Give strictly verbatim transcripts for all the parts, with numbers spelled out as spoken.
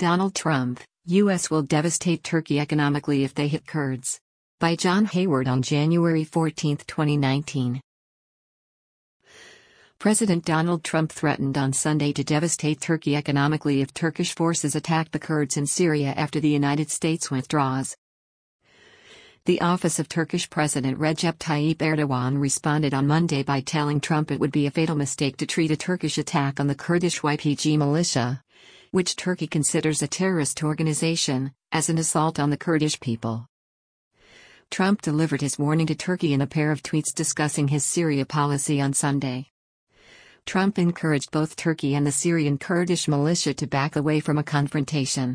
Donald Trump, U S will devastate Turkey economically if they hit Kurds. By John Hayward on January fourteenth, twenty nineteen. President Donald Trump threatened on Sunday to devastate Turkey economically if Turkish forces attack the Kurds in Syria after the United States withdraws. The office of Turkish President Recep Tayyip Erdogan responded on Monday by telling Trump it would be a fatal mistake to treat a Turkish attack on the Kurdish Y P G militia, which Turkey considers a terrorist organization, as an assault on the Kurdish people. Trump delivered his warning to Turkey in a pair of tweets discussing his Syria policy on Sunday. Trump encouraged both Turkey and the Syrian Kurdish militia to back away from a confrontation.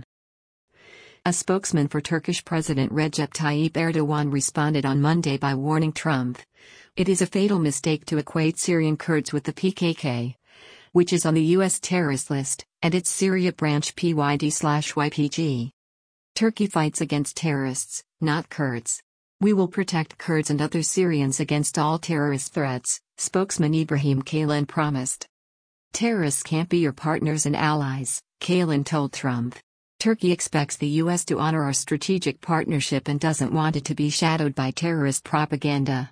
A spokesman for Turkish President Recep Tayyip Erdogan responded on Monday by warning Trump, "It is a fatal mistake to equate Syrian Kurds with the P K K, which is on the U S terrorist list, and its Syria branch P Y D Y P G. Turkey fights against terrorists, not Kurds. We will protect Kurds and other Syrians against all terrorist threats," spokesman Ibrahim Kalin promised. "Terrorists can't be your partners and allies," Kalin told Trump. "Turkey expects the U S to honor our strategic partnership and doesn't want it to be shadowed by terrorist propaganda."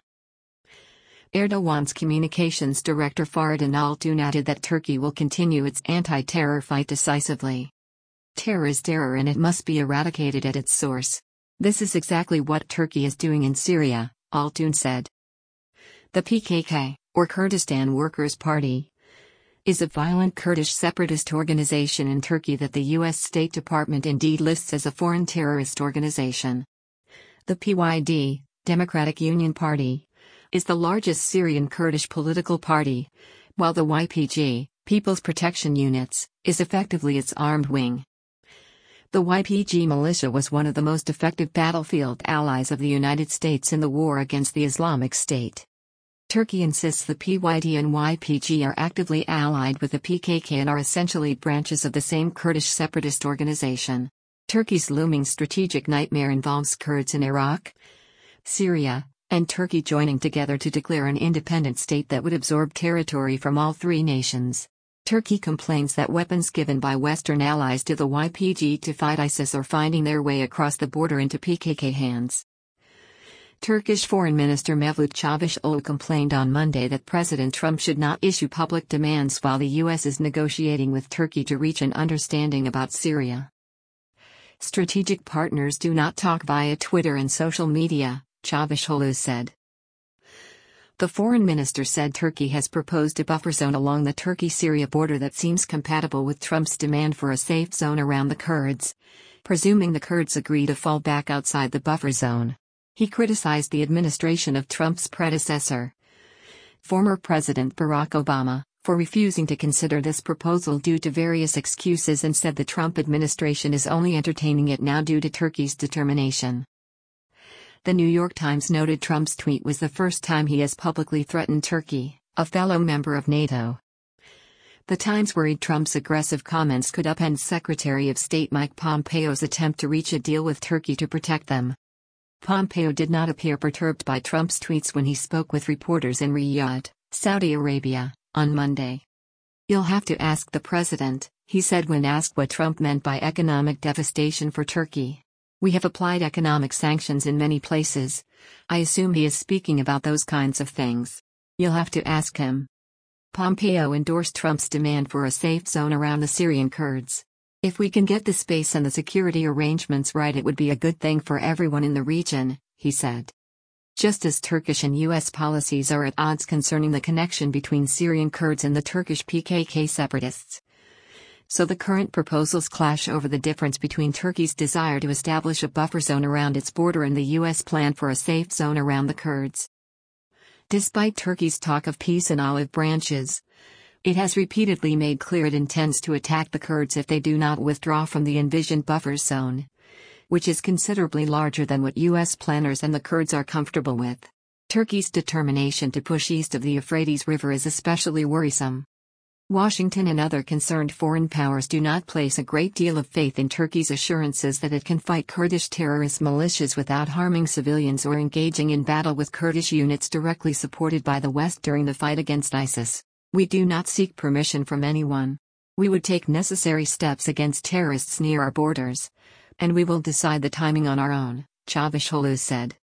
Erdogan's communications director Faridun Altun added that Turkey will continue its anti-terror fight decisively. "Terror is terror and it must be eradicated at its source. This is exactly what Turkey is doing in Syria," Altun said. The P K K, or Kurdistan Workers' Party, is a violent Kurdish separatist organization in Turkey that the U S State Department indeed lists as a foreign terrorist organization. The P Y D, Democratic Union Party, is the largest Syrian Kurdish political party, while the Y P G, People's Protection Units, is effectively its armed wing. The Y P G militia was one of the most effective battlefield allies of the United States in the war against the Islamic State. Turkey insists the P Y D and Y P G are actively allied with the P K K and are essentially branches of the same Kurdish separatist organization. Turkey's looming strategic nightmare involves Kurds in Iraq, Syria, and Turkey joining together to declare an independent state that would absorb territory from all three nations. Turkey complains that weapons given by Western allies to the Y P G to fight ISIS are finding their way across the border into P K K hands. Turkish Foreign Minister Mevlut Çavuşoğlu complained on Monday that President Trump should not issue public demands while the U S is negotiating with Turkey to reach an understanding about Syria. "Strategic partners do not talk via Twitter and social media," Çavuşoğlu said. The foreign minister said Turkey has proposed a buffer zone along the Turkey-Syria border that seems compatible with Trump's demand for a safe zone around the Kurds, presuming the Kurds agree to fall back outside the buffer zone. He criticized the administration of Trump's predecessor, former President Barack Obama, for refusing to consider this proposal due to various excuses and said the Trump administration is only entertaining it now due to Turkey's determination. The New York Times noted Trump's tweet was the first time he has publicly threatened Turkey, a fellow member of NATO. The Times worried Trump's aggressive comments could upend Secretary of State Mike Pompeo's attempt to reach a deal with Turkey to protect them. Pompeo did not appear perturbed by Trump's tweets when he spoke with reporters in Riyadh, Saudi Arabia, on Monday. "You'll have to ask the president," he said when asked what Trump meant by economic devastation for Turkey. "We have applied economic sanctions in many places. I assume he is speaking about those kinds of things. You'll have to ask him." Pompeo endorsed Trump's demand for a safe zone around the Syrian Kurds. "If we can get the space and the security arrangements right, it would be a good thing for everyone in the region," he said. Just as Turkish and U S policies are at odds concerning the connection between Syrian Kurds and the Turkish P K K separatists, so the current proposals clash over the difference between Turkey's desire to establish a buffer zone around its border and the U S plan for a safe zone around the Kurds. Despite Turkey's talk of peace and olive branches, it has repeatedly made clear it intends to attack the Kurds if they do not withdraw from the envisioned buffer zone, which is considerably larger than what U S planners and the Kurds are comfortable with. Turkey's determination to push east of the Euphrates River is especially worrisome. Washington and other concerned foreign powers do not place a great deal of faith in Turkey's assurances that it can fight Kurdish terrorist militias without harming civilians or engaging in battle with Kurdish units directly supported by the West during the fight against ISIS. "We do not seek permission from anyone. We would take necessary steps against terrorists near our borders. And we will decide the timing on our own, Çavuşoğlu said.